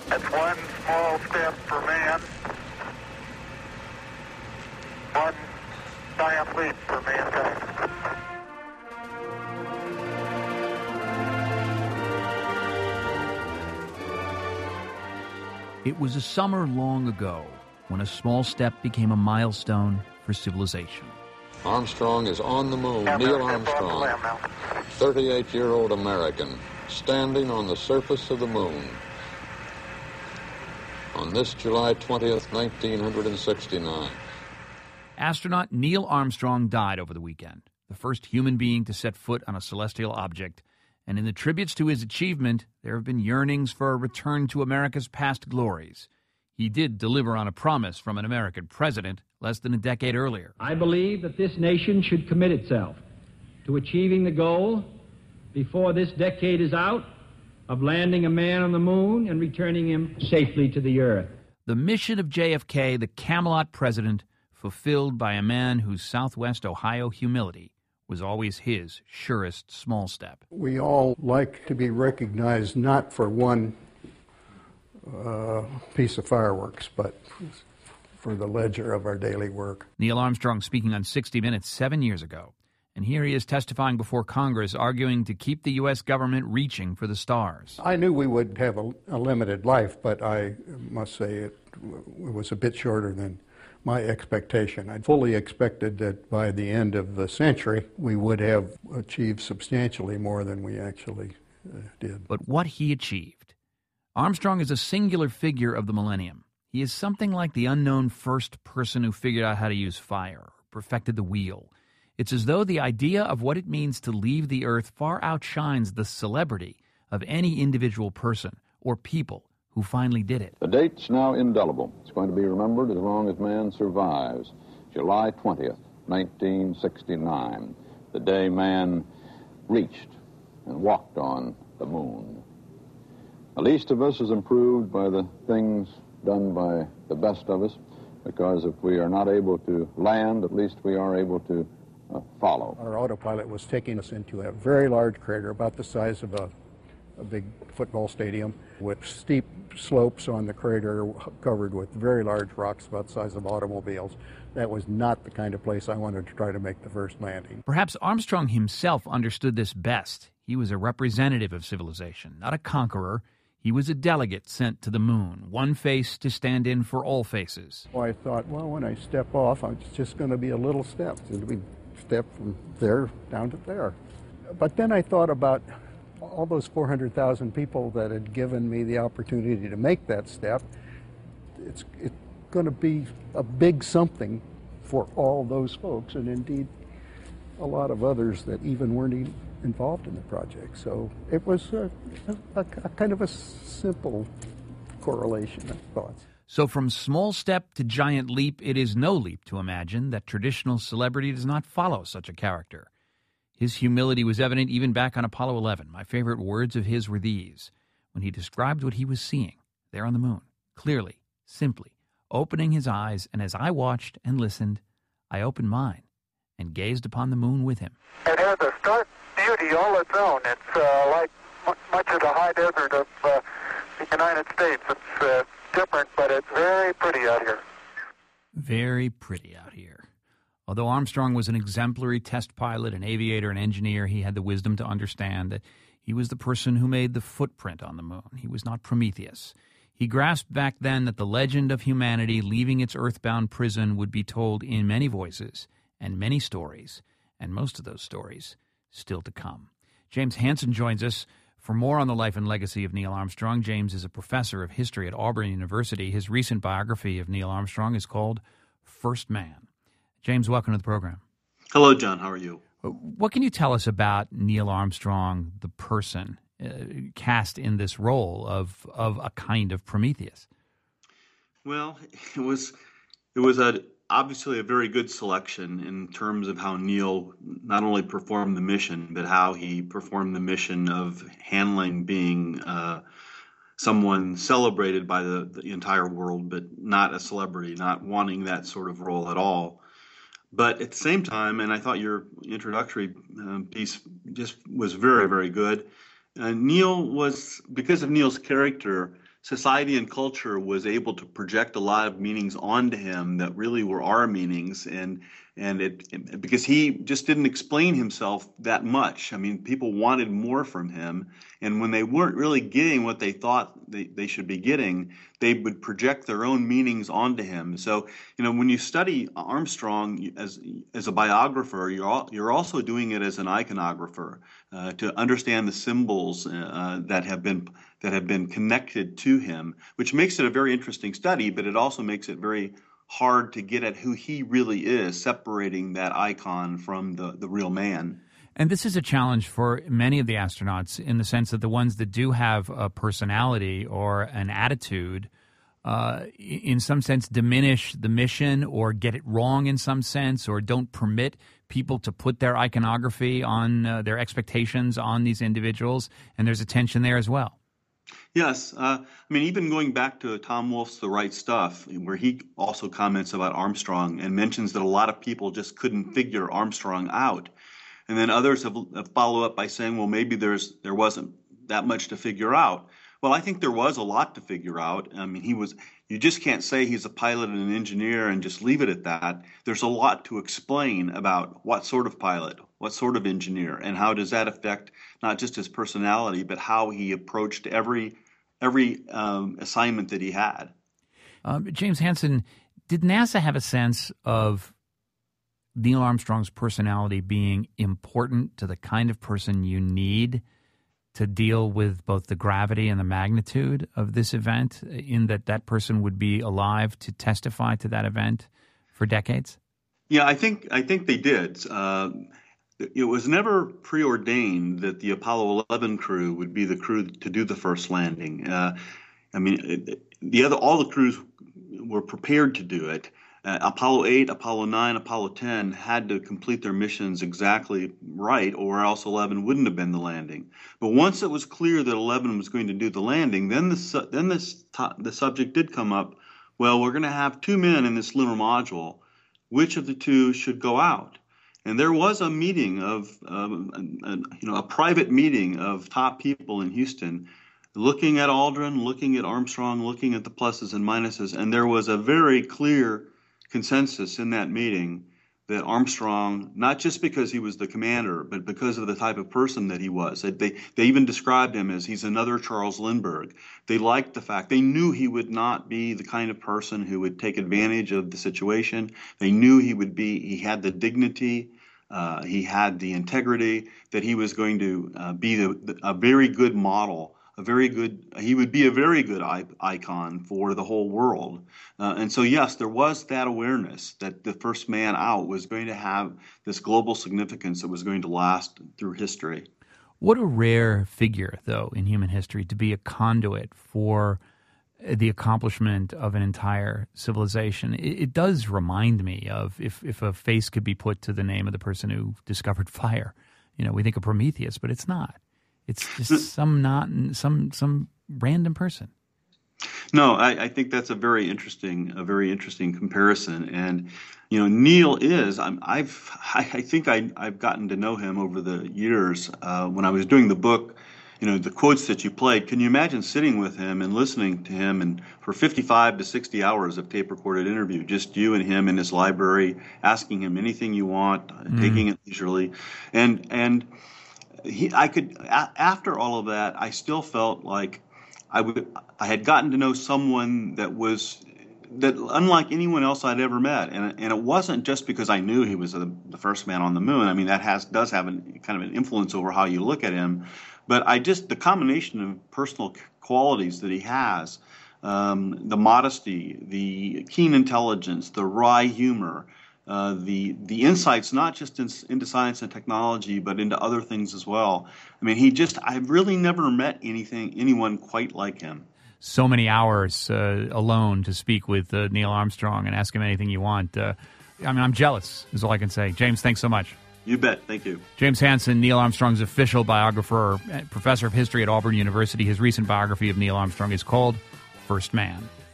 That's one small step for man, one giant leap for mankind. It was a summer long ago when a small step became a milestone for civilization. Armstrong is on the moon. Neil Armstrong, 38-year-old American, standing on the surface of the moon. On this July 20th, 1969. Astronaut Neil Armstrong died over the weekend, the first human being to set foot on a celestial object. And in the tributes to his achievement, there have been yearnings for a return to America's past glories. He did deliver on a promise from an American president less than a decade earlier. I believe that this nation should commit itself to achieving the goal, before this decade is out, of landing a man on the moon and returning him safely to the earth. The mission of JFK, the Camelot president, fulfilled by a man whose Southwest Ohio humility was always his surest small step. We all like to be recognized not for one piece of fireworks, but for the ledger of our daily work. Neil Armstrong speaking on 60 Minutes 7 years ago. And here he is testifying before Congress, arguing to keep the U.S. government reaching for the stars. I knew we would have a limited life, but I must say it was a bit shorter than my expectation. I fully expected that by the end of the century, we would have achieved substantially more than we actually did. But what he achieved. Armstrong is a singular figure of the millennium. He is something like the unknown first person who figured out how to use fire, perfected the wheel. It's as though the idea of what it means to leave the earth far outshines the celebrity of any individual person or people who finally did it. The date's now indelible. It's going to be remembered as long as man survives. July 20th, 1969, the day man reached and walked on the moon. The least of us is improved by the things done by the best of us, because if we are not able to land, at least we are able to follow. Our autopilot was taking us into a very large crater, about the size of a big football stadium, with steep slopes on the crater covered with very large rocks about the size of automobiles. That was not the kind of place I wanted to try to make the first landing. Perhaps Armstrong himself understood this best. He was a representative of civilization, not a conqueror. He was a delegate sent to the moon, one face to stand in for all faces. Well, I thought, well, when I step off, it's just going to be a little step. It's going to be a step from there down to there. But then I thought about all those 400,000 people that had given me the opportunity to make that step. It's going to be a big something for all those folks, and indeed a lot of others that even weren't involved in the project. So it was a kind of a simple correlation of thoughts. So from small step to giant leap, it is no leap to imagine that traditional celebrity does not follow such a character. His humility was evident even back on Apollo 11. My favorite words of his were these, when he described what he was seeing there on the moon, clearly, simply, opening his eyes, and as I watched and listened, I opened mine and gazed upon the moon with him. It has a stark beauty all its own. It's like much of the high desert of the United States. It's different, but it's very pretty out here. Very pretty out here. Although Armstrong was an exemplary test pilot, an aviator, an engineer, he had the wisdom to understand that he was the person who made the footprint on the moon. He was not Prometheus. He grasped back then that the legend of humanity leaving its earthbound prison would be told in many voices and many stories, and most of those stories still to come. James Hansen joins us for more on the life and legacy of Neil Armstrong. James is a professor of history at Auburn University. His recent biography of Neil Armstrong is called First Man. James, welcome to the program. Hello, John. How are you? What can you tell us about Neil Armstrong, the person, cast in this role of a kind of Prometheus? Well, it was obviously a very good selection in terms of how Neil not only performed the mission, but how he performed the mission of handling being someone celebrated by the entire world, but not a celebrity, not wanting that sort of role at all. But at the same time, and I thought your introductory piece just was very, very good, Neil was, because of Neil's character, society and culture was able to project a lot of meanings onto him that really were our meanings, and it because he just didn't explain himself that much. I mean, people wanted more from him, and when they weren't really getting what they thought they should be getting, they would project their own meanings onto him. So, when you study Armstrong as a biographer, you're also doing it as an iconographer to understand the symbols that have been connected to him, which makes it a very interesting study, but it also makes it very hard to get at who he really is, separating that icon from the real man. And this is a challenge for many of the astronauts in the sense that the ones that do have a personality or an attitude, in some sense, diminish the mission or get it wrong in some sense, or don't permit people to put their iconography on their expectations on these individuals. And there's a tension there as well. Yes. Even going back to Tom Wolfe's The Right Stuff, where he also comments about Armstrong and mentions that a lot of people just couldn't figure Armstrong out. And then others have followed up by saying, well, maybe there wasn't that much to figure out. Well, I think there was a lot to figure out. You just can't say he's a pilot and an engineer and just leave it at that. There's a lot to explain about what sort of pilot, what sort of engineer, and how does that affect not just his personality, but how he approached every assignment that he had. James Hansen, did NASA have a sense of Neil Armstrong's personality being important to the kind of person you need to deal with both the gravity and the magnitude of this event, in that person would be alive to testify to that event for decades? Yeah, I think they did. It was never preordained that the Apollo 11 crew would be the crew to do the first landing. All the crews were prepared to do it. Apollo 8, Apollo 9, Apollo 10 had to complete their missions exactly right, or else 11 wouldn't have been the landing. But once it was clear that 11 was going to do the landing, then the subject did come up. Well, we're going to have two men in this lunar module. Which of the two should go out? And there was a meeting a private meeting of top people in Houston, looking at Aldrin, looking at Armstrong, looking at the pluses and minuses, and there was a very clear consensus in that meeting that Armstrong, not just because he was the commander, but because of the type of person that he was. They even described him as he's another Charles Lindbergh. They liked the fact, they knew he would not be the kind of person who would take advantage of the situation. They knew he had the dignity, he had the integrity, that he was going to be a very good model. He would be a very good icon for the whole world. And so, yes, there was that awareness that the first man out was going to have this global significance that was going to last through history. What a rare figure, though, in human history, to be a conduit for the accomplishment of an entire civilization. It does remind me of if a face could be put to the name of the person who discovered fire. We think of Prometheus, but it's not. It's just some random person. No, I think that's a very interesting comparison. And Neil is. I think I've gotten to know him over the years. When I was doing the book, the quotes that you played. Can you imagine sitting with him and listening to him and for 55 to 60 hours of tape-recorded interview, just you and him in his library, asking him anything you want, taking it leisurely, and. After all of that, I still felt like I had gotten to know someone that unlike anyone else I'd ever met, and it wasn't just because I knew he was the first man on the moon. I mean, that does have kind of an influence over how you look at him, but the combination of personal qualities that he has, the modesty, the keen intelligence, the wry humor. The insights, not just into science and technology, but into other things as well. I mean, I've really never met anyone quite like him. So many hours alone to speak with Neil Armstrong and ask him anything you want. I'm jealous, is all I can say. James, thanks so much. You bet. Thank you. James Hansen, Neil Armstrong's official biographer, professor of history at Auburn University. His recent biography of Neil Armstrong is called First Man.